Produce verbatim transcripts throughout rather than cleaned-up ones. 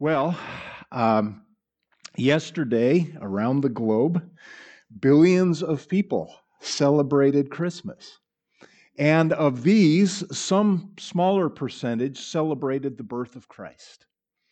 Well, um, yesterday around the globe, billions of people celebrated Christmas. And of these, some smaller percentage celebrated the birth of Christ.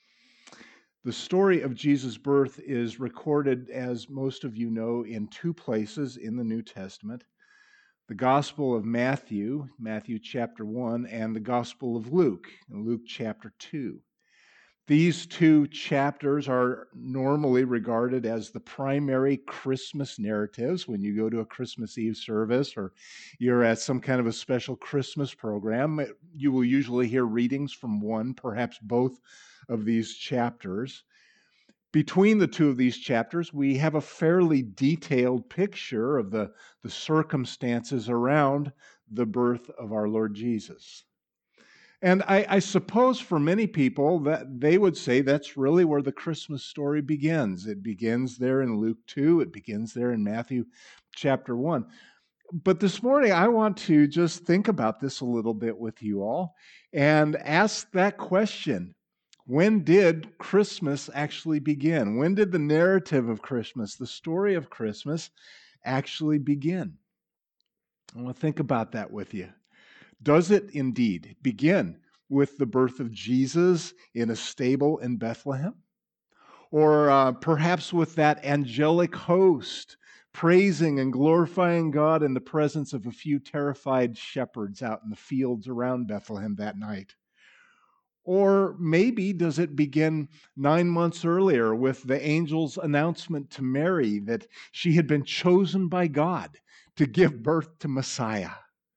The story of Jesus' birth is recorded, as most of you know, in two places in the New Testament: the Gospel of Matthew, Matthew chapter one, and the Gospel of Luke, Luke chapter two. These two chapters are normally regarded as the primary Christmas narratives. When you go to a Christmas Eve service or you're at some kind of a special Christmas program, you will usually hear readings from one, perhaps both of these chapters. Between the two of these chapters, we have a fairly detailed picture of the, the circumstances around the birth of our Lord Jesus. And I, I suppose for many people that they would say that's really where the Christmas story begins. It begins there in Luke two. It begins there in Matthew chapter one. But this morning, I want to just think about this a little bit with you all and ask that question. When did Christmas actually begin? When did the narrative of Christmas, the story of Christmas, actually begin? I want to think about that with you. Does it indeed begin with the birth of Jesus in a stable in Bethlehem? Or uh, perhaps with that angelic host praising and glorifying God in the presence of a few terrified shepherds out in the fields around Bethlehem that night? Or maybe does it begin nine months earlier with the angel's announcement to Mary that she had been chosen by God to give birth to Messiah?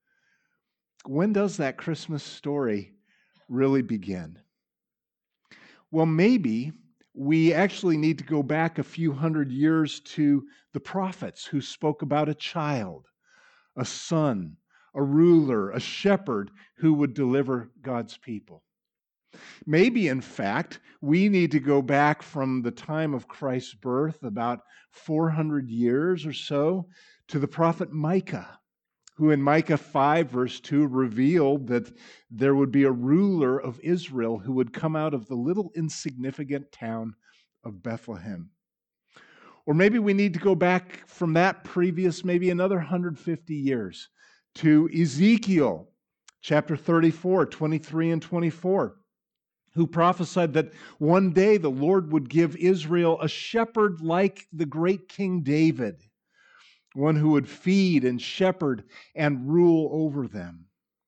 When does that Christmas story really begin? Well, maybe we actually need to go back a few hundred years to the prophets who spoke about a child, a son, a ruler, a shepherd who would deliver God's people. Maybe, in fact, we need to go back from the time of Christ's birth, about four hundred years or so, to the prophet Micah, who in Micah five, verse two, revealed that there would be a ruler of Israel who would come out of the little insignificant town of Bethlehem. Or maybe we need to go back from that previous, maybe another one hundred fifty years, to Ezekiel chapter thirty-four, twenty-three and twenty-four, who prophesied that one day the Lord would give Israel a shepherd like the great King David, one who would feed and shepherd and rule over them.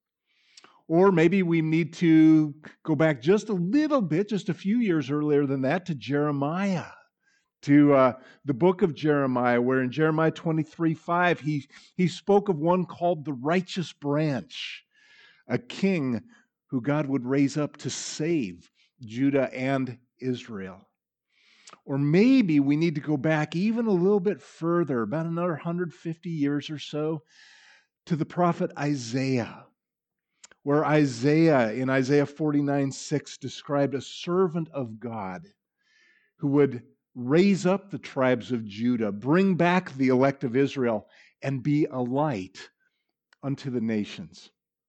Or maybe we need to go back just a little bit, just a few years earlier than that, to Jeremiah, to uh, the book of Jeremiah, where in Jeremiah twenty-three five, he, he spoke of one called the righteous branch, a king who God would raise up to save Judah and Israel. Or maybe we need to go back even a little bit further, about another one hundred fifty years or so, to the prophet Isaiah, where Isaiah, in Isaiah forty-nine six, described a servant of God who would raise up the tribes of Judah, bring back the elect of Israel, and be a light unto the nations.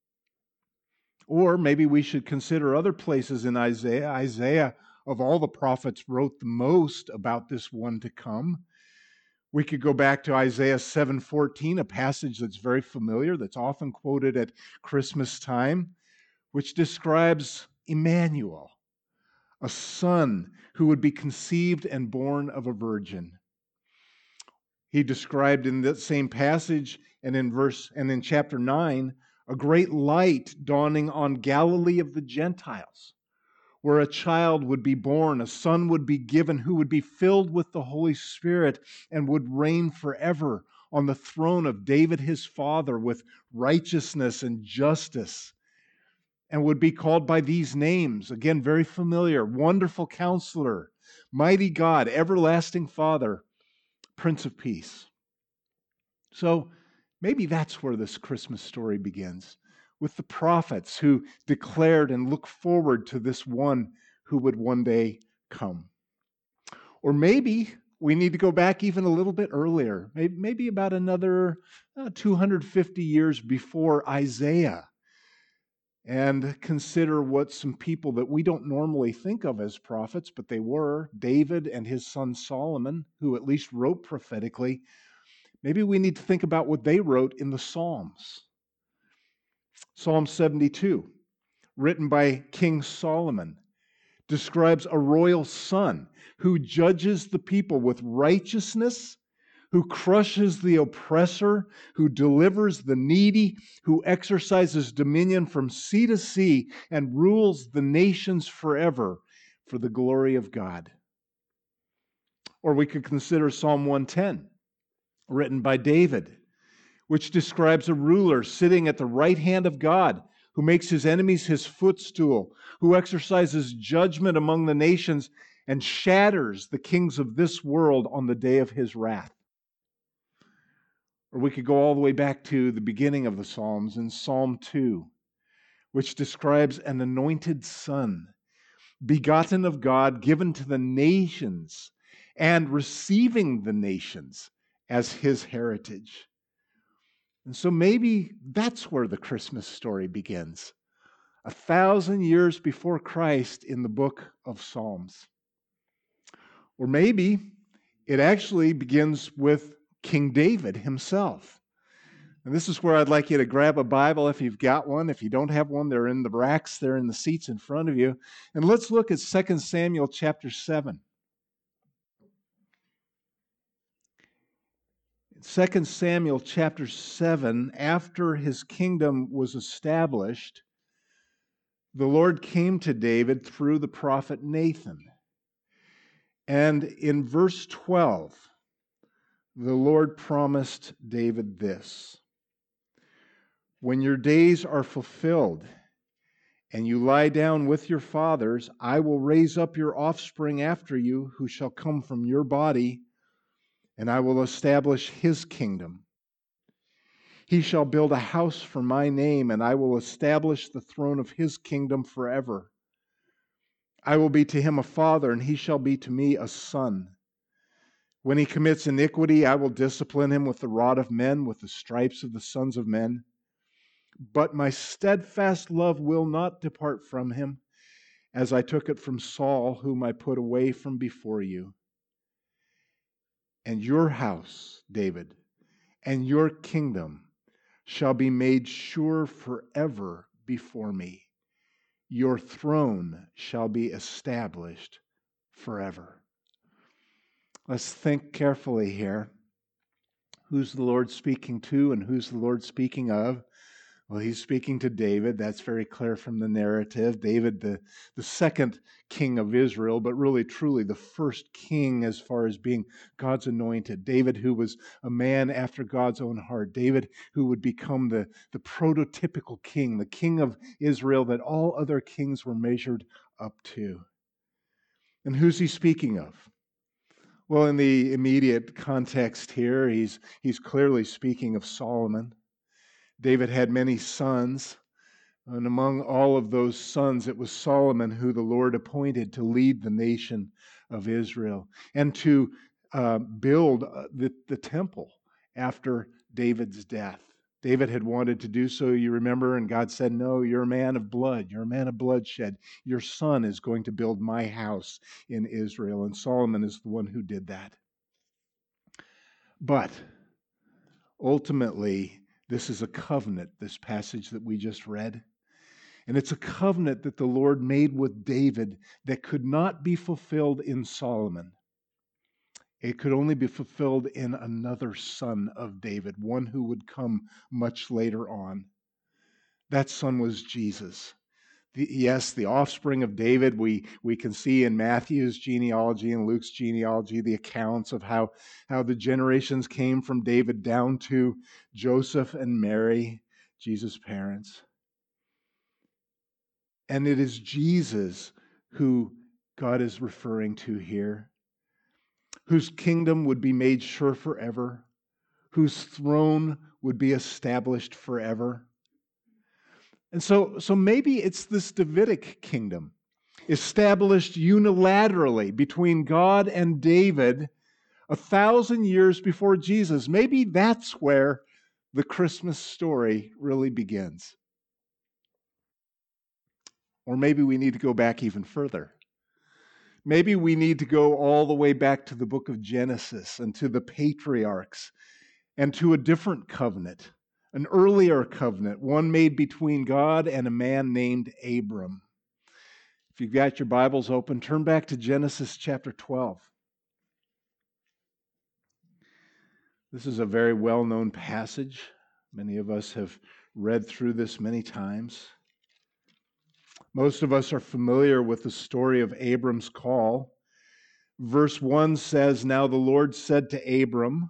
Or maybe we should consider other places in Isaiah. Isaiah, of all the prophets, wrote the most about this one to come. We could go back to Isaiah seven fourteen, a passage that's very familiar, that's often quoted at Christmas time, which describes Emmanuel, a son who would be conceived and born of a virgin. He described in that same passage and in verse and in chapter nine, a great light dawning on Galilee of the Gentiles, where a child would be born, a son would be given who would be filled with the Holy Spirit and would reign forever on the throne of David his father with righteousness and justice, and would be called by these names, again very familiar: Wonderful Counselor, Mighty God, Everlasting Father, Prince of Peace. So maybe that's where this Christmas story begins, with the prophets who declared and looked forward to this one who would one day come. Or maybe we need to go back even a little bit earlier, maybe about another uh, two hundred fifty years before Isaiah, and consider what some people that we don't normally think of as prophets, but they were, David and his son Solomon, who at least wrote prophetically. Maybe we need to think about what they wrote in the Psalms. Psalm seventy-two, written by King Solomon, describes a royal son who judges the people with righteousness, who crushes the oppressor, who delivers the needy, who exercises dominion from sea to sea and rules the nations forever for the glory of God. Or we could consider Psalm one ten, written by David, which describes a ruler sitting at the right hand of God, who makes his enemies his footstool, who exercises judgment among the nations and shatters the kings of this world on the day of his wrath. Or we could go all the way back to the beginning of the Psalms in Psalm two, which describes an anointed son, begotten of God, given to the nations, and receiving the nations as his heritage. And so maybe that's where the Christmas story begins, a thousand years before Christ in the book of Psalms. Or maybe it actually begins with King David himself. And this is where I'd like you to grab a Bible if you've got one. If you don't have one, they're in the racks, they're in the seats in front of you. And let's look at Second Samuel chapter seven. Second Samuel chapter seven, after his kingdom was established, the Lord came to David through the prophet Nathan. And in verse twelve, the Lord promised David this: "When your days are fulfilled and you lie down with your fathers, I will raise up your offspring after you, who shall come from your body, and I will establish his kingdom. He shall build a house for my name, and I will establish the throne of his kingdom forever. I will be to him a father, and he shall be to me a son. When he commits iniquity, I will discipline him with the rod of men, with the stripes of the sons of men. But my steadfast love will not depart from him, as I took it from Saul, whom I put away from before you. And your house, David, and your kingdom shall be made sure forever before me. Your throne shall be established forever." Let's think carefully here. Who's the Lord speaking to and who's the Lord speaking of? Well, he's speaking to David. That's very clear from the narrative. David, the, the second king of Israel, but really, truly the first king as far as being God's anointed. David, who was a man after God's own heart. David, who would become the, the prototypical king, the king of Israel that all other kings were measured up to. And who's he speaking of? Well, in the immediate context here, he's, he's clearly speaking of Solomon. David had many sons, and among all of those sons, it was Solomon who the Lord appointed to lead the nation of Israel and to uh, build the, the temple after David's death. David had wanted to do so, you remember, and God said, "No, you're a man of blood. You're a man of bloodshed. Your son is going to build my house in Israel." And Solomon is the one who did that. But ultimately, this is a covenant, this passage that we just read. And it's a covenant that the Lord made with David that could not be fulfilled in Solomon. It could only be fulfilled in another son of David, one who would come much later on. That son was Jesus. The, yes, the offspring of David, we, we can see in Matthew's genealogy and Luke's genealogy the accounts of how, how the generations came from David down to Joseph and Mary, Jesus' parents. And it is Jesus who God is referring to here, whose kingdom would be made sure forever, whose throne would be established forever. And so, so maybe it's this Davidic kingdom, established unilaterally between God and David a thousand years before Jesus. Maybe that's where the Christmas story really begins. Or maybe we need to go back even further. Maybe we need to go all the way back to the book of Genesis and to the patriarchs and to a different covenant, an earlier covenant, one made between God and a man named Abram. If you've got your Bibles open, turn back to Genesis chapter twelve. This is a very well-known passage. Many of us have read through this many times. Most of us are familiar with the story of Abram's call. Verse one says, "Now the Lord said to Abram,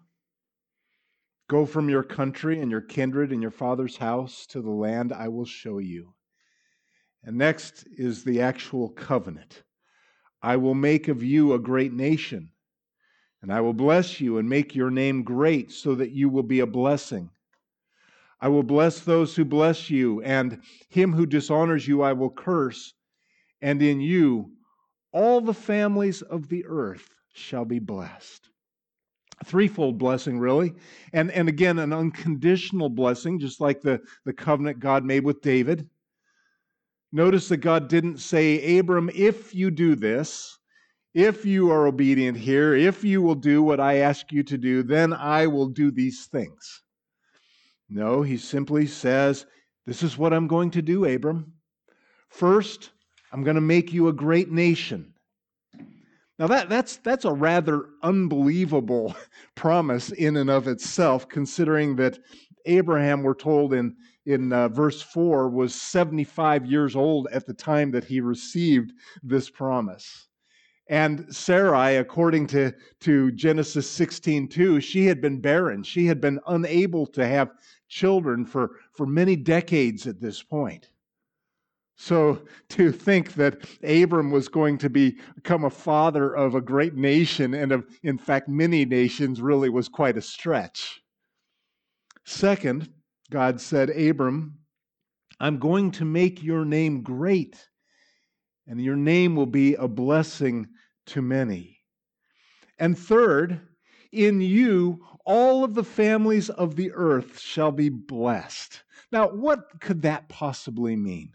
'Go from your country and your kindred and your father's house to the land I will show you.'" And next is the actual covenant. "I will make of you a great nation, and I will bless you and make your name great so that you will be a blessing. I will bless those who bless you, and him who dishonors you I will curse, and in you all the families of the earth shall be blessed." A threefold blessing, really. And, and again, an unconditional blessing, just like the, the covenant God made with David. Notice that God didn't say, "Abram, if you do this, if you are obedient here, if you will do what I ask you to do, then I will do these things." No, he simply says, "This is what I'm going to do, Abram. First, I'm going to make you a great nation." Now that, that's, that's a rather unbelievable promise in and of itself, considering that Abraham, we're told in, in uh, verse four, was seventy-five years old at the time that he received this promise. And Sarai, according to, to Genesis sixteen two, she had been barren. She had been unable to have children for, for many decades at this point. So to think that Abram was going to be, become a father of a great nation and of, in fact, many nations really was quite a stretch. Second, God said, "Abram, I'm going to make your name great, and your name will be a blessing to many. And third, in you all of the families of the earth shall be blessed." Now, what could that possibly mean?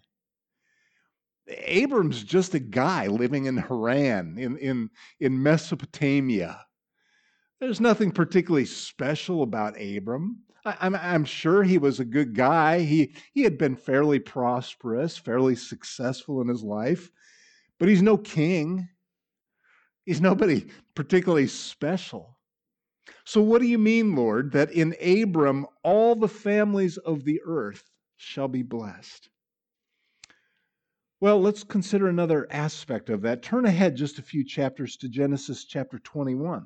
Abram's just a guy living in Haran, in, in, in Mesopotamia. There's nothing particularly special about Abram. I, I'm, I'm sure he was a good guy. He, he had been fairly prosperous, fairly successful in his life, but he's no king. He's nobody particularly special. So what do you mean, Lord, that in Abram all the families of the earth shall be blessed? Well, let's consider another aspect of that. Turn ahead just a few chapters to Genesis chapter twenty-one.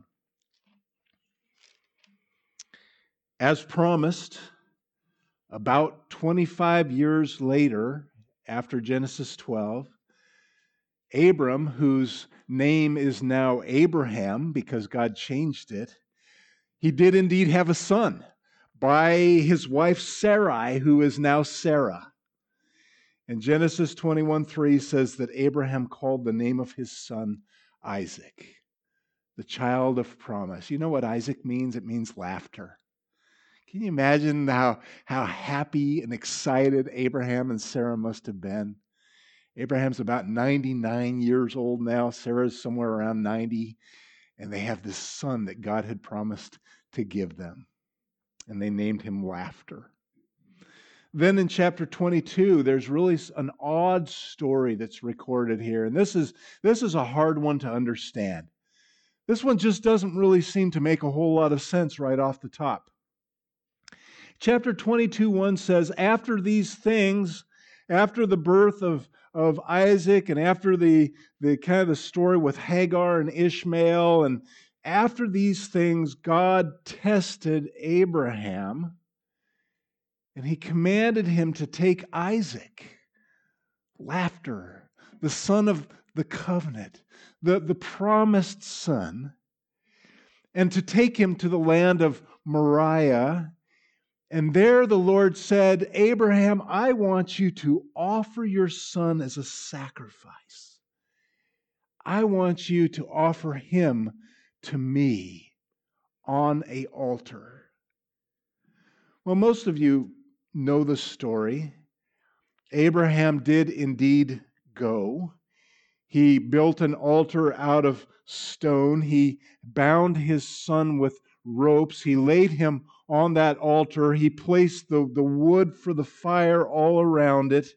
As promised, about twenty-five years later, after Genesis twelve, Abram, whose name is now Abraham because God changed it, he did indeed have a son by his wife Sarai, who is now Sarah. And Genesis twenty-one three says that Abraham called the name of his son Isaac, the child of promise. You know what Isaac means? It means laughter. Can you imagine how, how happy and excited Abraham and Sarah must have been? Abraham's about ninety-nine years old now. Sarah's somewhere around ninety. And they have this son that God had promised to give them. And they named him Laughter. Then in chapter twenty-two, there's really an odd story that's recorded here. And this is, this is a hard one to understand. This one just doesn't really seem to make a whole lot of sense right off the top. Chapter twenty-two one says, "After these things, after the birth of, of Isaac and after the, the kind of the story with Hagar and Ishmael, and after these things, God tested Abraham, and he commanded him to take Isaac," laughter, the son of the covenant, the, the promised son, "and to take him to the land of Moriah. And there the Lord said, 'Abraham, I want you to offer your son as a sacrifice. I want you to offer him to me on an altar.'" Well, most of you know the story. Abraham did indeed go. He built an altar out of stone. He bound his son with ropes. He laid him on that altar. He placed the, the wood for the fire all around it.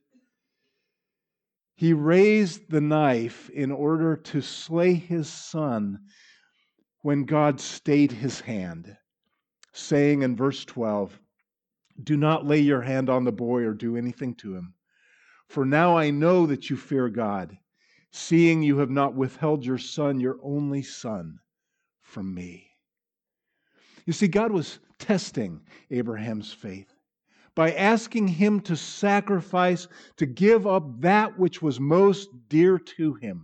He raised the knife in order to slay his son when God stayed his hand, saying in verse twelve, "Do not lay your hand on the boy or do anything to him. For now I know that you fear God, seeing you have not withheld your son, your only son, from me." You see, God was testing Abraham's faith by asking him to sacrifice, to give up that which was most dear to him.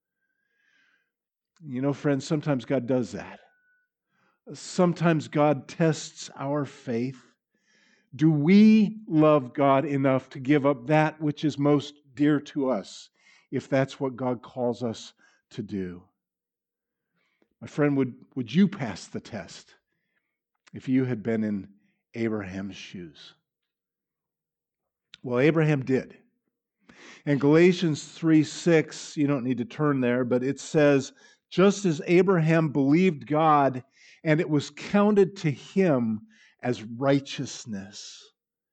You know, friends, sometimes God does that. Sometimes God tests our faith. Do we love God enough to give up that which is most dear to us, if that's what God calls us to do? My friend, would, would you pass the test if you had been in Abraham's shoes? Well, Abraham did. In Galatians three six, you don't need to turn there, but it says, just as Abraham believed God, and it was counted to him as righteousness.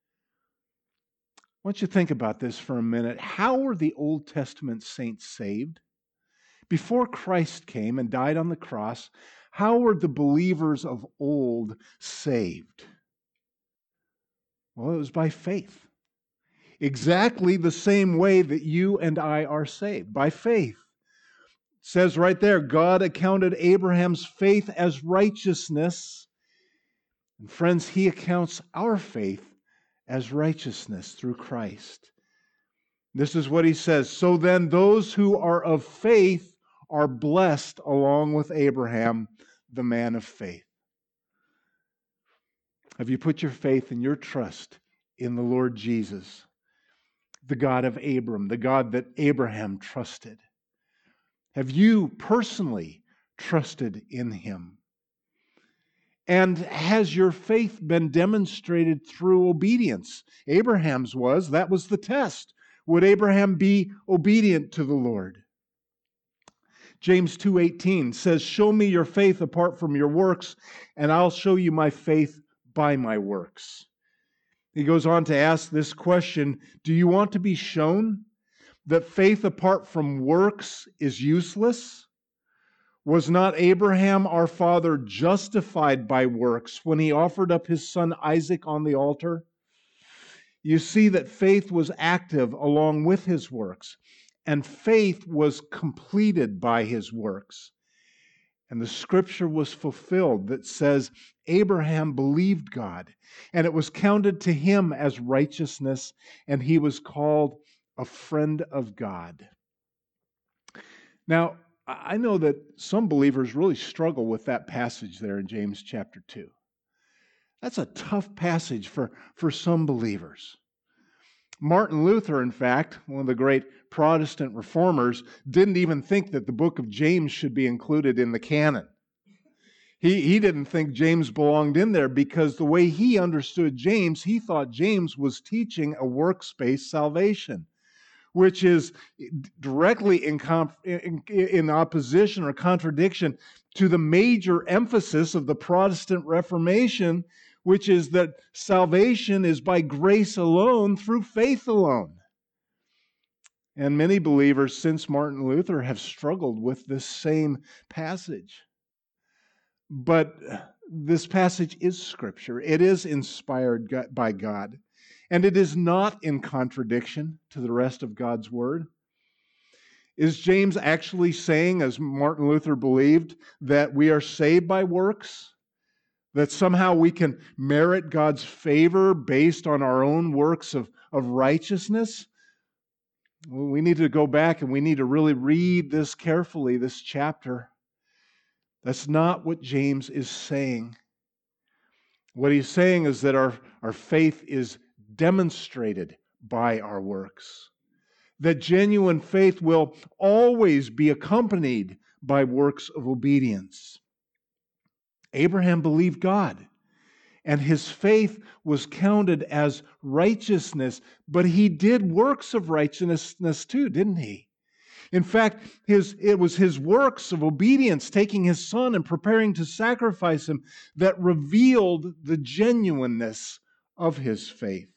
I want you to think about this for a minute. How were the Old Testament saints saved? Before Christ came and died on the cross, how were the believers of old saved? Well, it was by faith. Exactly the same way that you and I are saved, by faith. It says right there, God accounted Abraham's faith as righteousness. And friends, He accounts our faith as righteousness through Christ. This is what He says. So then those who are of faith are blessed along with Abraham, the man of faith. Have you put your faith and your trust in the Lord Jesus, the God of Abram, the God that Abraham trusted? Have you personally trusted in Him? And has your faith been demonstrated through obedience? Abraham's was. That was the test. Would Abraham be obedient to the Lord? James two eighteen says, "Show me your faith apart from your works, and I'll show you my faith by my works." He goes on to ask this question, do you want to be shown that faith apart from works is useless? Was not Abraham our father justified by works when he offered up his son Isaac on the altar? You see that faith was active along with his works, and faith was completed by his works. And the scripture was fulfilled that says, Abraham believed God, and it was counted to him as righteousness, and he was called a friend of God. Now, I know that some believers really struggle with that passage there in James chapter two. That's a tough passage for, for some believers. Martin Luther, in fact, one of the great Protestant reformers, didn't even think that the book of James should be included in the canon. He, he didn't think James belonged in there because the way he understood James, he thought James was teaching a works-based salvation, which is directly in, in, in opposition or contradiction to the major emphasis of the Protestant Reformation, which is that salvation is by grace alone, through faith alone. And many believers since Martin Luther have struggled with this same passage. But this passage is Scripture. It is inspired by God. And it is not in contradiction to the rest of God's Word. Is James actually saying, as Martin Luther believed, that we are saved by works? That somehow we can merit God's favor based on our own works of, of righteousness? Well, we need to go back and we need to really read this carefully, this chapter. That's not what James is saying. What he's saying is that our, our faith is demonstrated by our works. That genuine faith will always be accompanied by works of obedience. Abraham believed God, and his faith was counted as righteousness, but he did works of righteousness too, didn't he? In fact, his, it was his works of obedience, taking his son and preparing to sacrifice him, that revealed the genuineness of his faith.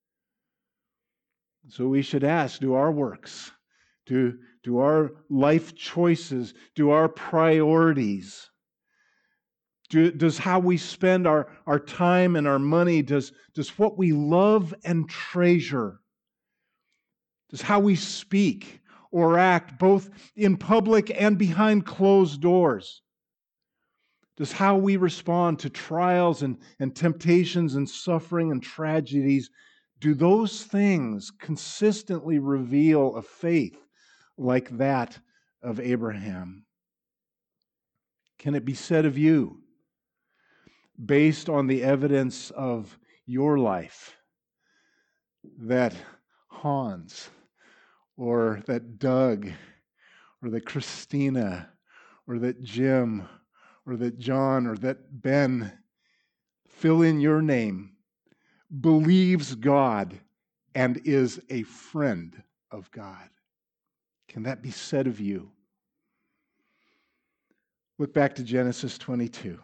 So we should ask, do our works, do, do our life choices, do our priorities, do, does how we spend our, our time and our money, does, does what we love and treasure, does how we speak or act, both in public and behind closed doors, does how we respond to trials and, and temptations and suffering and tragedies, do those things consistently reveal a faith like that of Abraham? Can it be said of you, based on the evidence of your life, that Hans or that Doug or that Christina or that Jim or that John or that Ben, fill in your name, believes God and is a friend of God? Can that be said of you? Look back to Genesis twenty-two.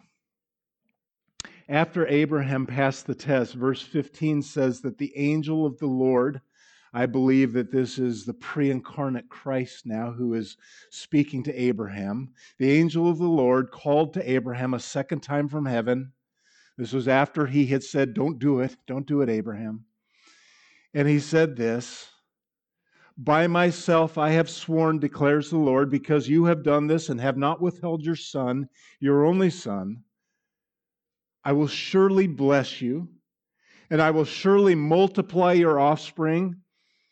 After Abraham passed the test, verse fifteen says that the angel of the Lord, I believe that this is the pre-incarnate Christ now who is speaking to Abraham. The angel of the Lord called to Abraham a second time from heaven. This was after he had said, don't do it, don't do it, Abraham. And he said this, by myself I have sworn, declares the Lord, because you have done this and have not withheld your son, your only son, I will surely bless you, and I will surely multiply your offspring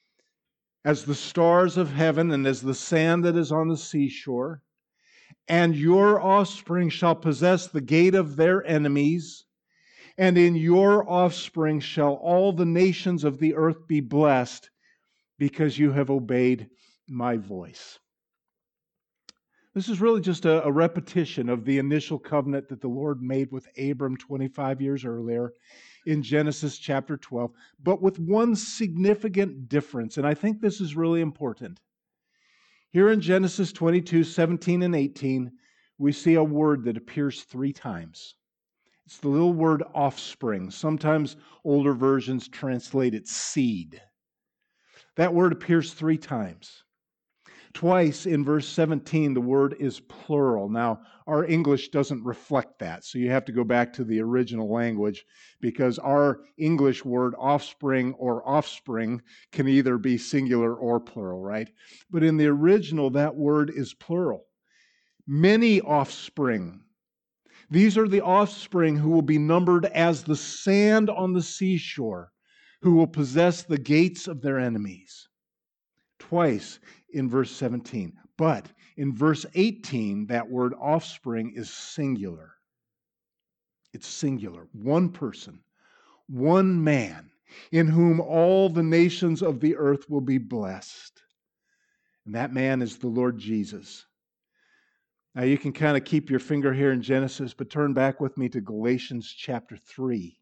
as the stars of heaven and as the sand that is on the seashore. And your offspring shall possess the gate of their enemies, and in your offspring shall all the nations of the earth be blessed, because you have obeyed my voice. This is really just a, a repetition of the initial covenant that the Lord made with Abram twenty-five years earlier in Genesis chapter twelve, but with one significant difference, and I think this is really important. Here in Genesis twenty-two, seventeen and eighteen, we see a word that appears three times. It's the little word offspring. Sometimes older versions translate it seed. That word appears three times. Twice in verse seventeen, the word is plural. Now, our English doesn't reflect that, so you have to go back to the original language, because our English word offspring or offspring can either be singular or plural, right? But in the original, that word is plural. Many offspring. These are the offspring who will be numbered as the sand on the seashore, who will possess the gates of their enemies. Twice in verse seventeen. But in verse eighteen, that word offspring is singular. It's singular. One person, one man, in whom all the nations of the earth will be blessed. And that man is the Lord Jesus. Now you can kind of keep your finger here in Genesis, but turn back with me to Galatians chapter three.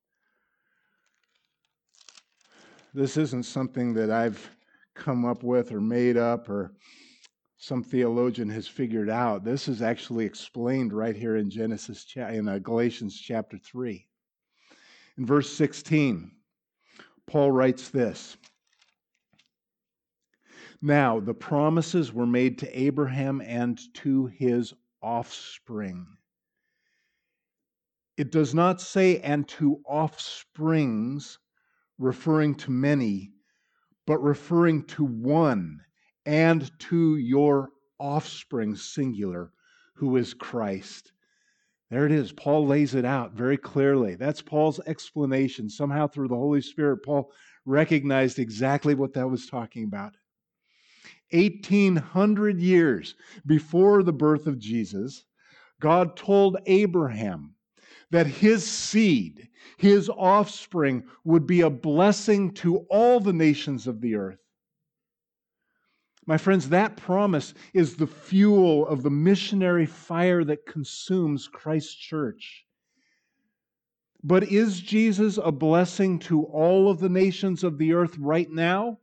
This isn't something that I've come up with or made up or some theologian has figured out. This is actually explained right here in Genesis, in Galatians chapter three. In verse sixteen, Paul writes this. Now, the promises were made to Abraham and to his offspring. It does not say, and to offsprings, referring to many, but referring to one, and to your offspring, singular, who is Christ. There it is. Paul lays it out very clearly. That's Paul's explanation. Somehow through the Holy Spirit, Paul recognized exactly what that was talking about. eighteen hundred years before the birth of Jesus, God told Abraham that his seed, his offspring, would be a blessing to all the nations of the earth. My friends, that promise is the fuel of the missionary fire that consumes Christ's church. But is Jesus a blessing to all of the nations of the earth right now?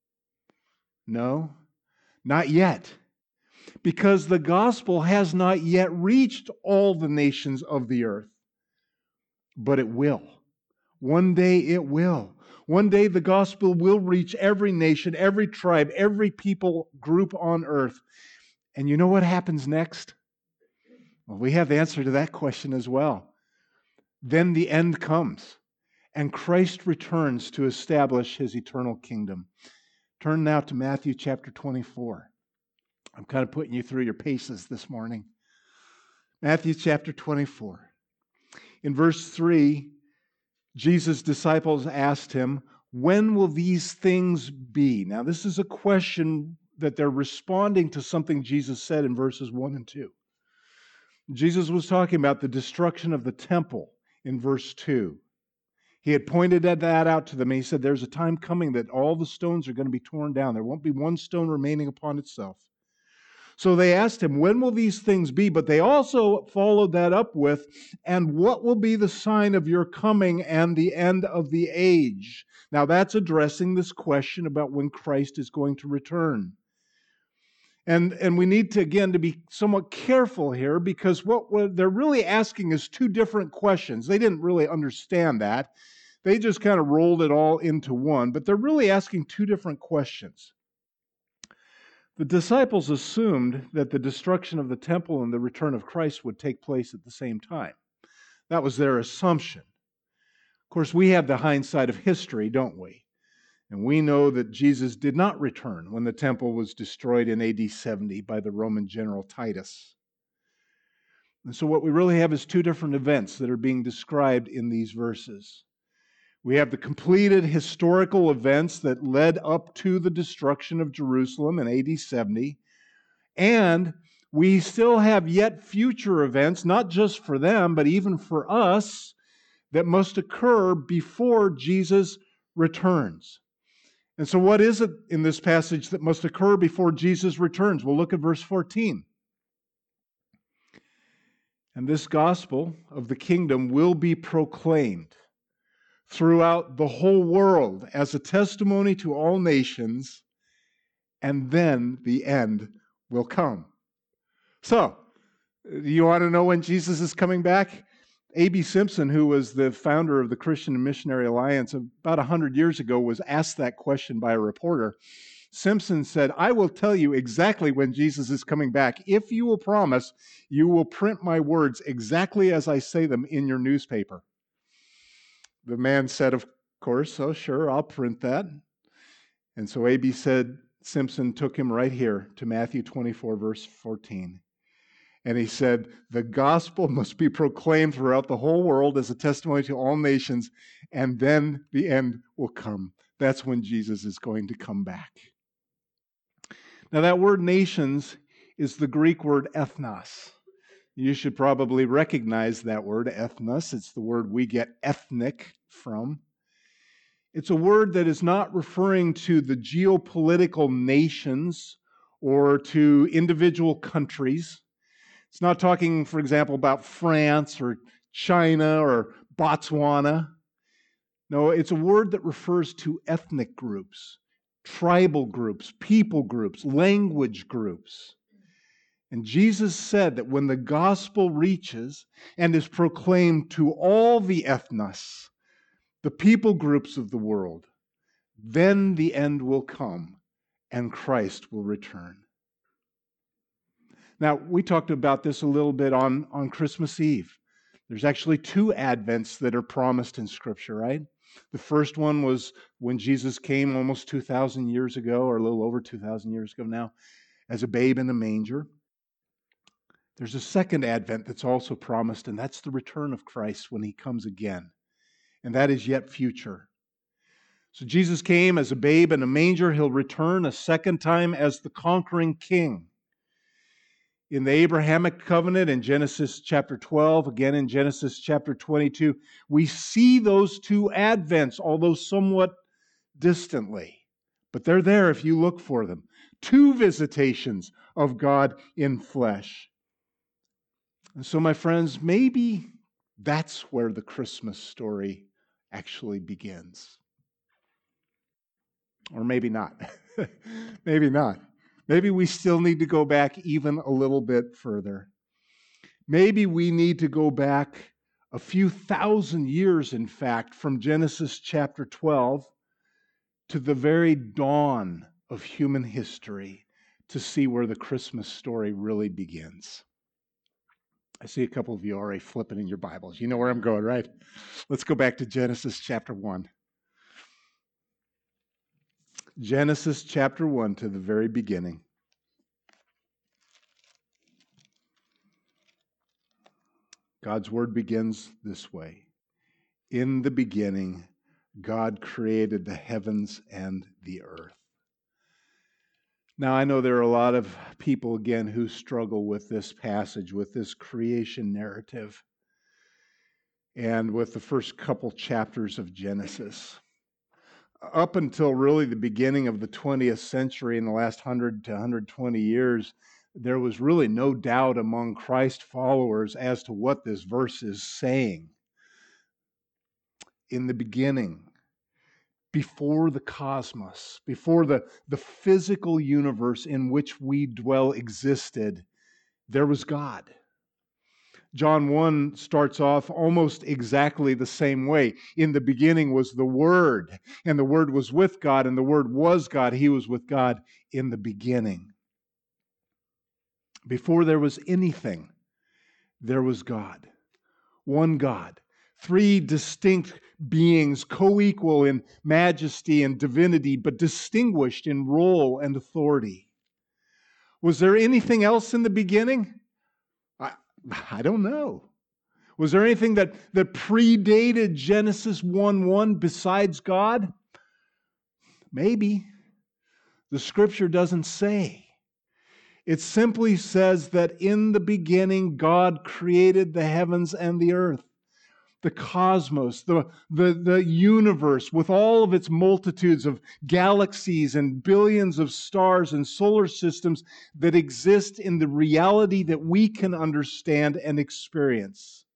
No, not yet. Because the gospel has not yet reached all the nations of the earth. But it will. One day it will. One day the gospel will reach every nation, every tribe, every people group on earth. And you know what happens next? Well, we have the answer to that question as well. Then the end comes, and Christ returns to establish his eternal kingdom. Turn now to Matthew chapter twenty-four. I'm kind of putting you through your paces this morning. Matthew chapter twenty-four. In verse three, Jesus' disciples asked him, "When will these things be?" Now, this is a question that they're responding to something Jesus said in verses one and two. Jesus was talking about the destruction of the temple in verse two. He had pointed that out to them, and he said, there's a time coming that all the stones are going to be torn down. There won't be one stone remaining upon itself. So they asked him, when will these things be? But they also followed that up with, and what will be the sign of your coming and the end of the age? Now that's addressing this question about when Christ is going to return. And, and we need to, again, to be somewhat careful here, because what, what they're really asking is two different questions. They didn't really understand that. They just kind of rolled it all into one, but they're really asking two different questions. The disciples assumed that the destruction of the temple and the return of Christ would take place at the same time. That was their assumption. Of course, we have the hindsight of history, don't we? And we know that Jesus did not return when the temple was destroyed in A D seventy by the Roman general Titus. And so what we really have is two different events that are being described in these verses. We have the completed historical events that led up to the destruction of Jerusalem in A D seventy, and we still have yet future events, not just for them, but even for us, that must occur before Jesus returns. And so what is it in this passage that must occur before Jesus returns? We'll look at verse fourteen. And this gospel of the kingdom will be proclaimed throughout the whole world as a testimony to all nations, and then the end will come. So, you want to know when Jesus is coming back? A B Simpson, who was the founder of the Christian and Missionary Alliance about one hundred years ago, was asked that question by a reporter. Simpson said, I will tell you exactly when Jesus is coming back if you will promise you will print my words exactly as I say them in your newspaper. The man said, of course, oh sure, I'll print that. And so A B said, Simpson took him right here to Matthew twenty-four, verse fourteen. And he said, the gospel must be proclaimed throughout the whole world as a testimony to all nations, and then the end will come. That's when Jesus is going to come back. Now that word nations is the Greek word ethnos. You should probably recognize that word, ethnos. It's the word we get ethnic from. It's a word that is not referring to the geopolitical nations or to individual countries. It's not talking, for example, about France or China or Botswana. No, it's a word that refers to ethnic groups, tribal groups, people groups, language groups. And Jesus said that when the gospel reaches and is proclaimed to all the ethnos, the people groups of the world, then the end will come and Christ will return. Now, we talked about this a little bit on, on Christmas Eve. There's actually two Advents that are promised in Scripture, right? The first one was when Jesus came almost two thousand years ago, or a little over two thousand years ago now, as a babe in a manger. There's a second Advent that's also promised, and that's the return of Christ when he comes again. And that is yet future. So Jesus came as a babe in a manger. He'll return a second time as the conquering king. In the Abrahamic covenant in Genesis chapter twelve, again in Genesis chapter twenty-two, we see those two advents, although somewhat distantly. But they're there if you look for them. Two visitations of God in flesh. And so, my friends, maybe, That's where the Christmas story actually begins. Or maybe not. Maybe not. Maybe we still need to go back even a little bit further. Maybe we need to go back a few thousand years, in fact, from Genesis chapter twelve to the very dawn of human history to see where the Christmas story really begins. I see a couple of you already flipping in your Bibles. You know where I'm going, right? Let's go back to Genesis chapter one. Genesis chapter one to the very beginning. God's word begins this way. In the beginning, God created the heavens and the earth. Now, I know there are a lot of people, again, who struggle with this passage, with this creation narrative, and with the first couple chapters of Genesis. Up until really the beginning of the twentieth century, in the last one hundred to one hundred twenty years, there was really no doubt among Christ followers as to what this verse is saying. In the beginning, before the cosmos, before the, the physical universe in which we dwell existed, there was God. John one starts off almost exactly the same way. In the beginning was the Word, and the Word was with God, and the Word was God. He was with God in the beginning. Before there was anything, there was God. One God. Three distinct beings, co-equal in majesty and divinity, but distinguished in role and authority. Was there anything else in the beginning? I, I don't know. Was there anything that, that predated Genesis one one besides God? Maybe. The Scripture doesn't say. It simply says that in the beginning God created the heavens and the earth, the cosmos, the, the, the universe with all of its multitudes of galaxies and billions of stars and solar systems that exist in the reality that we can understand and experience.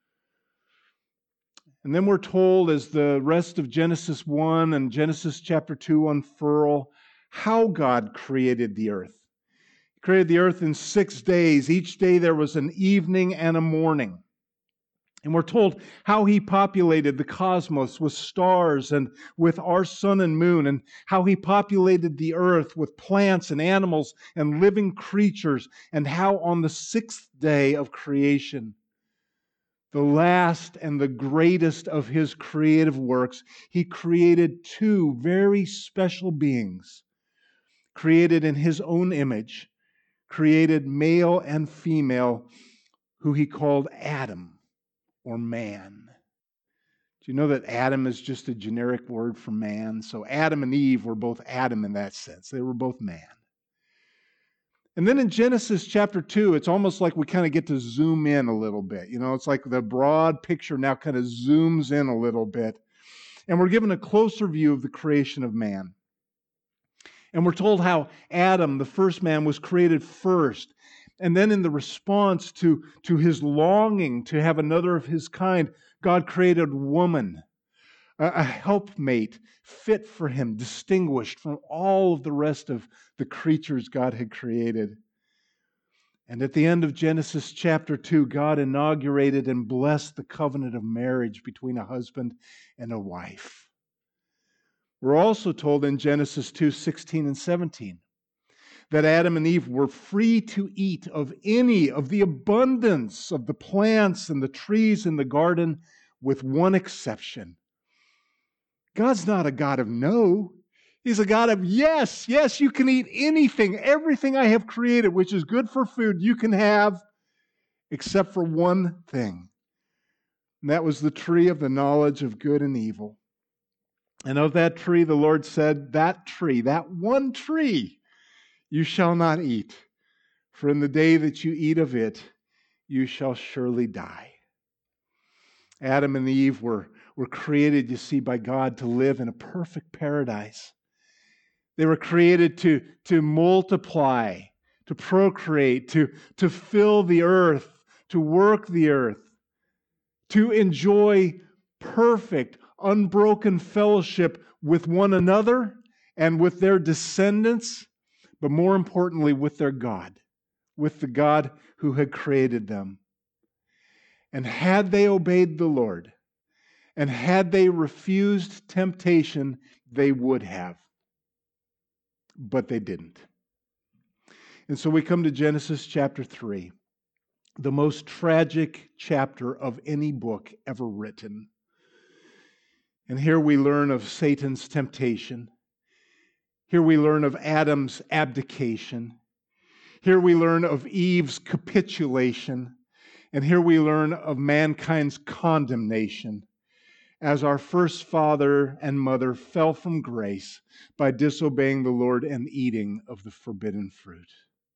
And then we're told, as the rest of Genesis one and Genesis chapter two unfurl, how God created the earth. He created the earth in six days. Each day there was an evening and a morning. And we're told how He populated the cosmos with stars and with our sun and moon, and how He populated the earth with plants and animals and living creatures, and how on the sixth day of creation, the last and the greatest of His creative works, He created two very special beings, created in His own image, created male and female, who He called Adam, or man. Do you know that Adam is just a generic word for man? So Adam and Eve were both Adam in that sense. They were both man. And then in Genesis chapter two, it's almost like we kind of get to zoom in a little bit. You know, it's like the broad picture now kind of zooms in a little bit. And we're given a closer view of the creation of man. And we're told how Adam, the first man, was created first. And then in the response to, to his longing to have another of his kind, God created woman, a, a helpmate fit for him, distinguished from all of the rest of the creatures God had created. And at the end of Genesis chapter two, God inaugurated and blessed the covenant of marriage between a husband and a wife. We're also told in Genesis two sixteen and seventeen that Adam and Eve were free to eat of any of the abundance of the plants and the trees in the garden, with one exception. God's not a God of no. He's a God of yes. Yes, you can eat anything, everything I have created, which is good for food, you can have, except for one thing. And that was the tree of the knowledge of good and evil. And of that tree, the Lord said, that tree, that one tree, you shall not eat, for in the day that you eat of it, you shall surely die. Adam and Eve were, were created, you see, by God to live in a perfect paradise. They were created to, to multiply, to procreate, to, to fill the earth, to work the earth, to enjoy perfect, unbroken fellowship with one another and with their descendants, but more importantly, with their God, with the God who had created them. And had they obeyed the Lord, and had they refused temptation, they would have. But they didn't. And so we come to Genesis chapter three, the most tragic chapter of any book ever written. And here we learn of Satan's temptation. Here we learn of Adam's abdication. Here we learn of Eve's capitulation. And here we learn of mankind's condemnation as our first father and mother fell from grace by disobeying the Lord and eating of the forbidden fruit.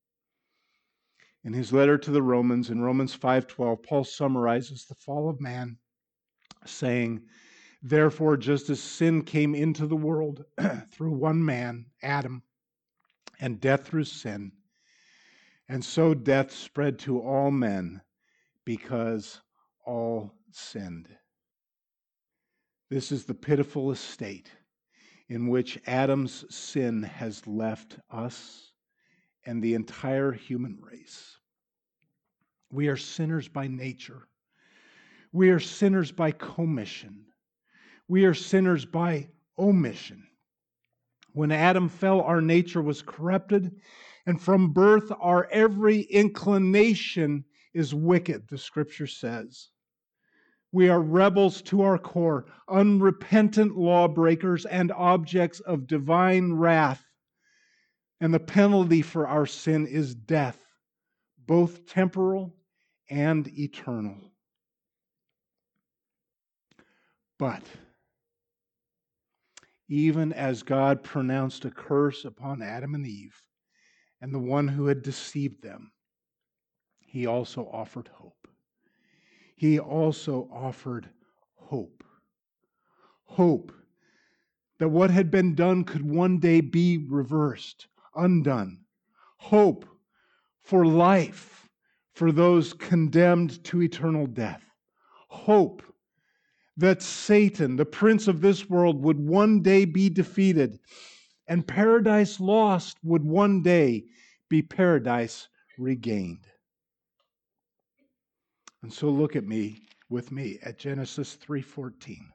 In his letter to the Romans, in Romans five twelve, Paul summarizes the fall of man, saying, "Therefore, just as sin came into the world through one man, Adam, and death through sin, and so death spread to all men because all sinned." This is the pitiful estate in which Adam's sin has left us and the entire human race. We are sinners by nature. We are sinners by commission. We are sinners by omission. When Adam fell, our nature was corrupted, and from birth our every inclination is wicked, the Scripture says. We are rebels to our core, unrepentant lawbreakers and objects of divine wrath. And the penalty for our sin is death, both temporal and eternal. But even as God pronounced a curse upon Adam and Eve and the one who had deceived them, He also offered hope. He also offered hope. Hope that what had been done could one day be reversed, undone. Hope for life for those condemned to eternal death. Hope that Satan, the prince of this world, would one day be defeated, and paradise lost would one day be paradise regained. And so look at me, with me, at Genesis three fourteen.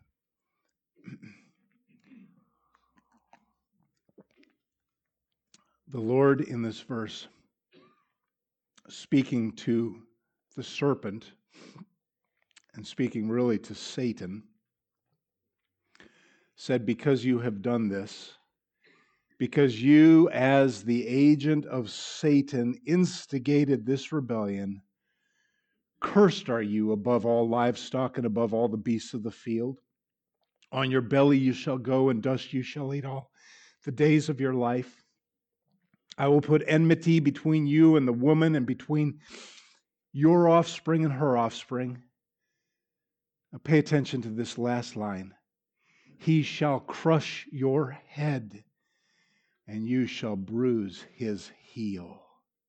The Lord in this verse, speaking to the serpent, and speaking really to Satan, said, "Because you have done this, because you as the agent of Satan instigated this rebellion, cursed are you above all livestock and above all the beasts of the field. On your belly you shall go, and dust you shall eat all the days of your life. I will put enmity between you and the woman, and between your offspring and her offspring." Now pay attention to this last line. "He shall crush your head, and you shall bruise his heel."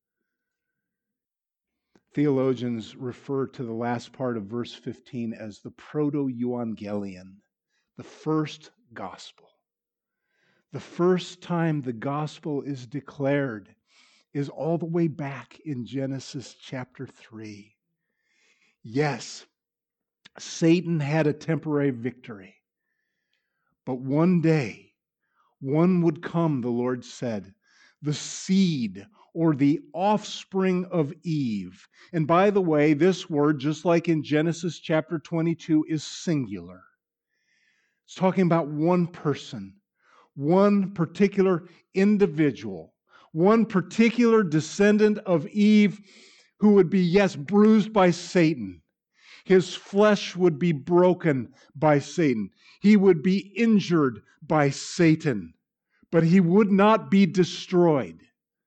Theologians refer to the last part of verse fifteen as the proto-euangelion, the first gospel. The first time the gospel is declared is all the way back in Genesis chapter three. Yes, Satan had a temporary victory, but one day, one would come, the Lord said, the seed or the offspring of Eve. And by the way, this word, just like in Genesis chapter twenty-two, is singular. It's talking about one person, one particular individual, one particular descendant of Eve who would be, yes, bruised by Satan. His flesh would be broken by Satan. He would be injured by Satan, but he would not be destroyed.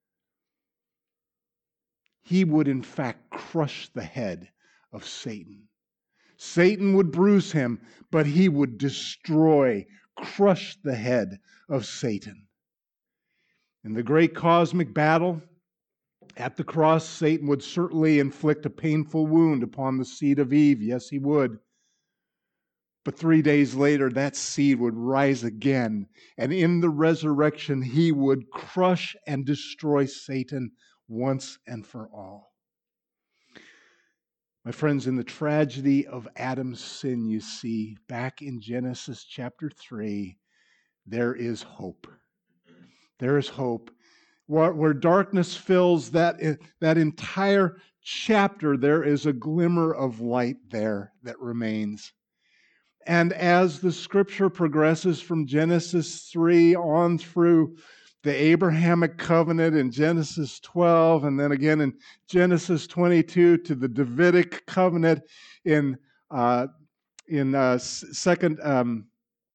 He would, in fact, crush the head of Satan. Satan would bruise him, but he would destroy, crush the head of Satan. In the great cosmic battle at the cross, Satan would certainly inflict a painful wound upon the seed of Eve. Yes, he would. But three days later, that seed would rise again. And in the resurrection, he would crush and destroy Satan once and for all. My friends, in the tragedy of Adam's sin, you see, back in Genesis chapter three, there is hope. There is hope. Where, where darkness fills that, that entire chapter, there is a glimmer of light there that remains. And as the scripture progresses from Genesis three on through the Abrahamic covenant in Genesis twelve, and then again in Genesis twenty-two to the Davidic covenant in uh, in uh, second. Um,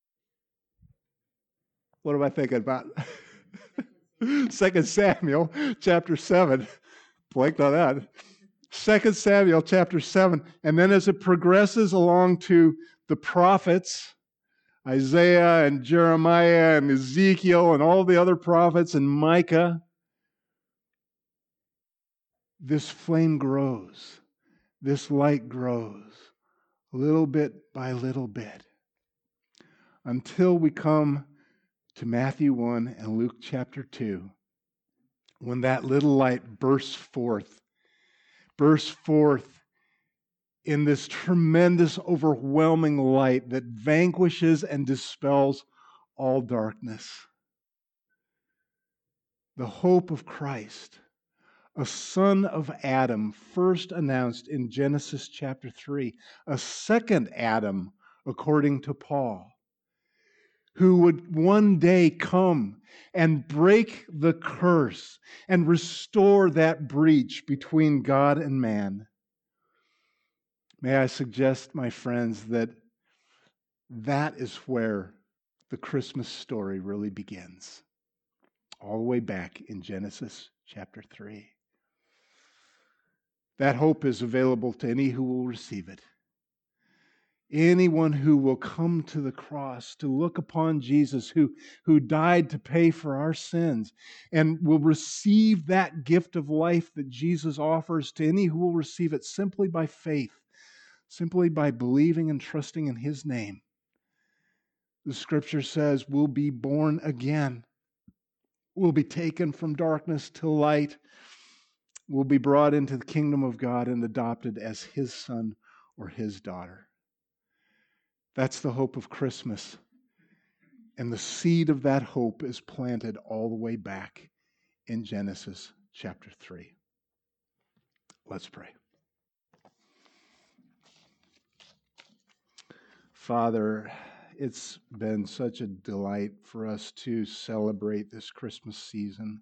what am I thinking about? Second Samuel chapter seven. Blanked on that. Second Samuel chapter seven, and then as it progresses along to the prophets, Isaiah and Jeremiah and Ezekiel and all the other prophets and Micah, this flame grows, this light grows, little bit by little bit, until we come to Matthew one and Luke chapter two, when that little light bursts forth, bursts forth in this tremendous, overwhelming light that vanquishes and dispels all darkness. The hope of Christ, a son of Adam, first announced in Genesis chapter three, a second Adam, according to Paul, who would one day come and break the curse and restore that breach between God and man. May I suggest, my friends, that that is where the Christmas story really begins, all the way back in Genesis chapter three. That hope is available to any who will receive it. Anyone who will come to the cross to look upon Jesus, who, who died to pay for our sins, and will receive that gift of life that Jesus offers to any who will receive it simply by faith, simply by believing and trusting in His name. The Scripture says we'll be born again. We'll be taken from darkness to light. We'll be brought into the kingdom of God and adopted as His son or His daughter. That's the hope of Christmas. And the seed of that hope is planted all the way back in Genesis chapter three. Let's pray. Father, it's been such a delight for us to celebrate this Christmas season.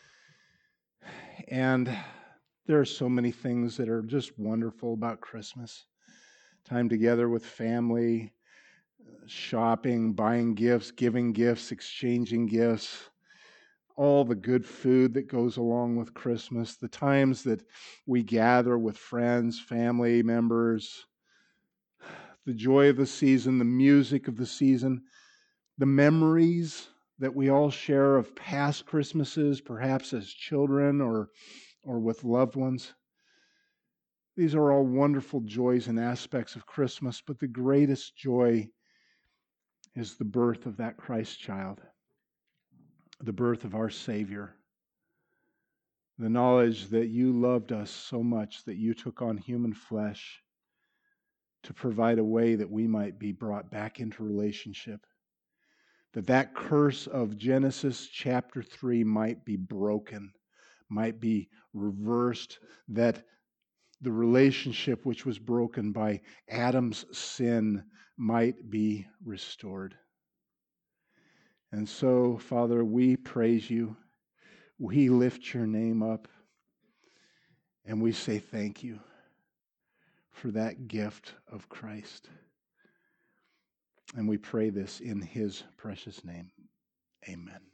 And there are so many things that are just wonderful about Christmas. Time together with family, shopping, buying gifts, giving gifts, exchanging gifts, all the good food that goes along with Christmas, the times that we gather with friends, family members, the joy of the season, the music of the season, the memories that we all share of past Christmases, perhaps as children or, or with loved ones. These are all wonderful joys and aspects of Christmas, but the greatest joy is the birth of that Christ child, the birth of our Savior, the knowledge that you loved us so much that you took on human flesh to provide a way that we might be brought back into relationship, that that curse of Genesis chapter three might be broken, might be reversed, that the relationship which was broken by Adam's sin might be restored. And so, Father, we praise you, we lift your name up, and we say thank you for that gift of Christ. And we pray this in His precious name. Amen.